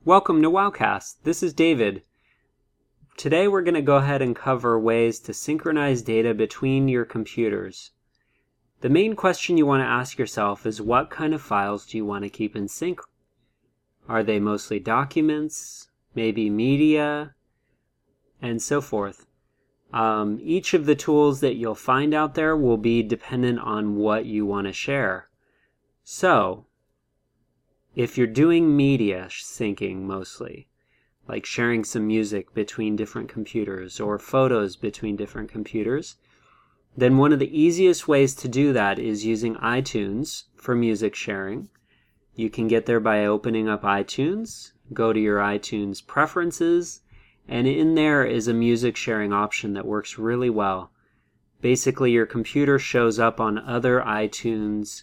Welcome to Wowcast. This is David. Today we're going to go ahead and cover ways to synchronize data between your computers. The main question you want to ask yourself is, what kind of files do you want to keep in sync? Are they mostly documents, maybe media, and so forth? Each of the tools that you'll find out there will be dependent on what you want to share. So, if you're doing media syncing mostly, like sharing some music between different computers or photos between different computers, then one of the easiest ways to do that is using iTunes for music sharing. You can get there by opening up iTunes, go to your iTunes preferences, and in there is a music sharing option that works really well. Basically, your computer shows up on other iTunes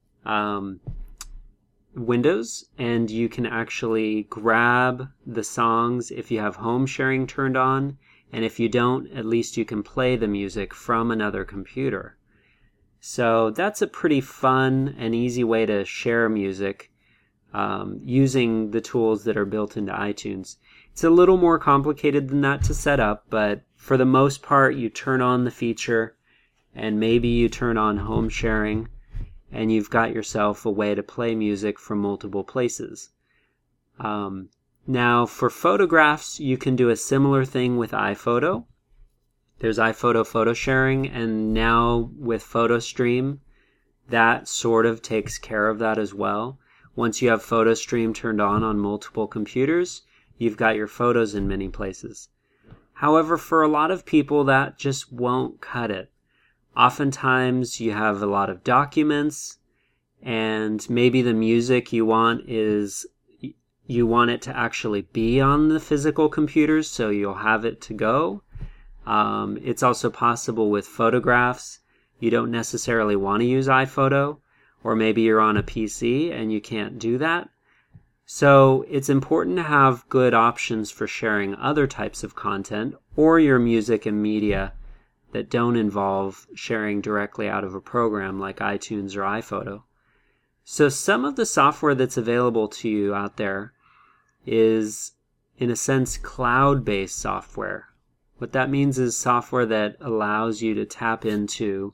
windows, and you can actually grab the songs if you have home sharing turned on, and if you don't, at least you can play the music from another computer. So that's a pretty fun and easy way to share music using the tools that are built into iTunes. It's a little more complicated than that to set up, but for the most part, you turn on the feature and maybe you turn on home sharing, and you've got yourself a way to play music from multiple places. Now, for photographs, you can do a similar thing with iPhoto. There's iPhoto photo sharing, and now with PhotoStream, that sort of takes care of that as well. Once you have PhotoStream turned on multiple computers, you've got your photos in many places. However, for a lot of people, that just won't cut it. Oftentimes you have a lot of documents, and maybe the music you want it to actually be on the physical computers, so you'll have it to go. It's also possible with photographs. You don't necessarily want to use iPhoto, or maybe you're on a PC and you can't do that. So it's important to have good options for sharing other types of content or your music and media that don't involve sharing directly out of a program like iTunes or iPhoto. So some of the software that's available to you out there is, in a sense, cloud-based software. What that means is software that allows you to tap into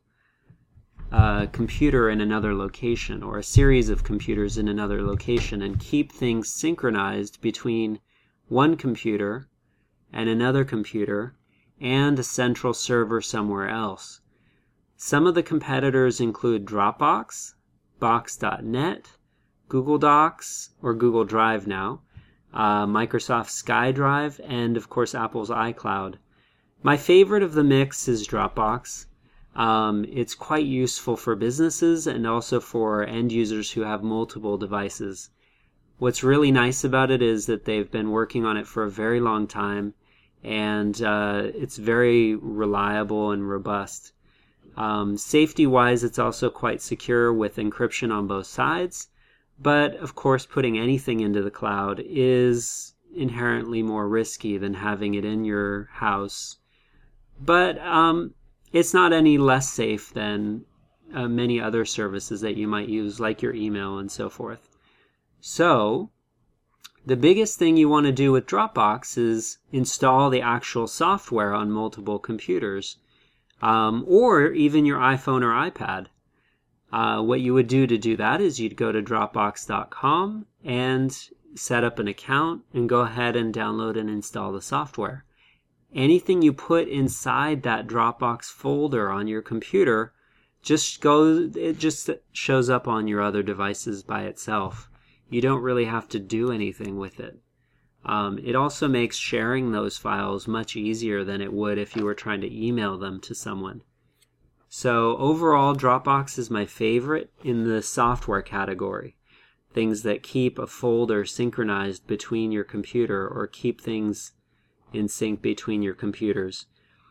a computer in another location or a series of computers in another location and keep things synchronized between one computer and another computer and a central server somewhere else. Some of the competitors include Dropbox, Box.net, Google Docs or Google Drive now, Microsoft SkyDrive, and of course Apple's iCloud. My favorite of the mix is Dropbox. It's quite useful for businesses and also for end users who have multiple devices. What's really nice about it is that they've been working on it for a very long time, and it's very reliable and robust. Safety-wise, it's also quite secure with encryption on both sides, but of course putting anything into the cloud is inherently more risky than having it in your house. But it's not any less safe than many other services that you might use, like your email and so forth. So the biggest thing you want to do with Dropbox is install the actual software on multiple computers, or even your iPhone or iPad. What you would do to do that is you'd go to Dropbox.com and set up an account and go ahead and download and install the software. Anything you put inside that Dropbox folder on your computer it just shows up on your other devices by itself. You don't really have to do anything with it. It also makes sharing those files much easier than it would if you were trying to email them to someone. So overall, Dropbox is my favorite in the software category. Things that keep a folder synchronized between your computer or keep things in sync between your computers.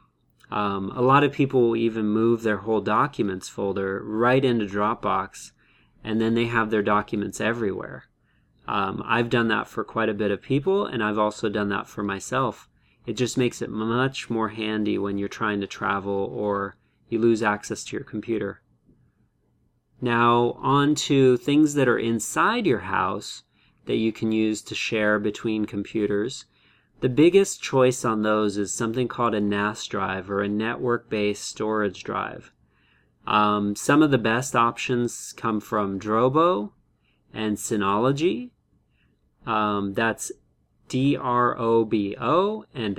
A lot of people will even move their whole documents folder right into Dropbox, and then they have their documents everywhere. I've done that for quite a bit of people, and I've also done that for myself. It just makes it much more handy when you're trying to travel or you lose access to your computer. Now, on to things that are inside your house that you can use to share between computers. The biggest choice on those is something called a NAS drive, or a network-based storage drive. Some of the best options come from Drobo and Synology. That's DROBO and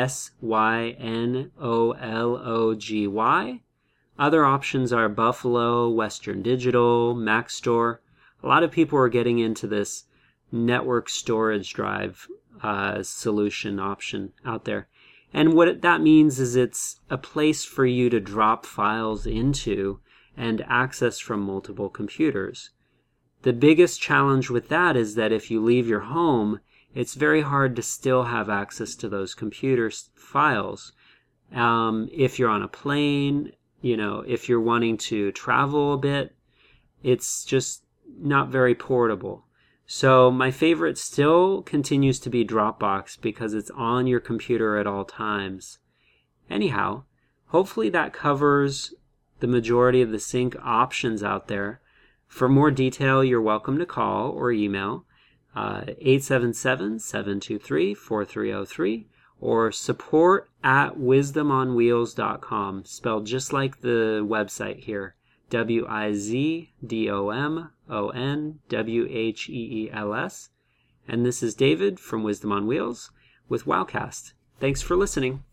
SYNOLOGY. Other options are Buffalo, Western Digital, Maxtor. A lot of people are getting into this network storage drive solution option out there. And what that means is it's a place for you to drop files into and access from multiple computers. The biggest challenge with that is that if you leave your home, it's very hard to still have access to those computer files. If you're on a plane, if you're wanting to travel a bit, it's just not very portable. So my favorite still continues to be Dropbox because it's on your computer at all times. Anyhow, hopefully that covers the majority of the sync options out there. For more detail, you're welcome to call or email 877-723-4303 or support@wisdomonwheels.com, spelled just like the website here. WIZDOMONWHEELS. And this is David from Wisdom on Wheels with Wowcast. Thanks for listening.